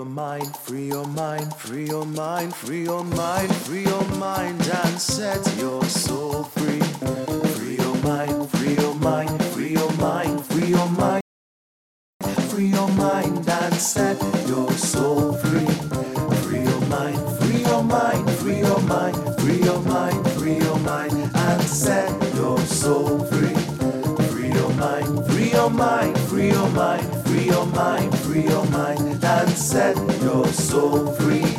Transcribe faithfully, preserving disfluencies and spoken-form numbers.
your mind, free your mind, free your mind, free your mind, free your mind, and set your soul free. Free your mind, free your mind, free your mind, free your mind, free your mind, and set your soul free. Free your mind, free your mind, free your mind, free your mind, free your mind, and set your soul free. Free your mind, free your mind, free your mind, free your mind, free your mind, and set your soul free.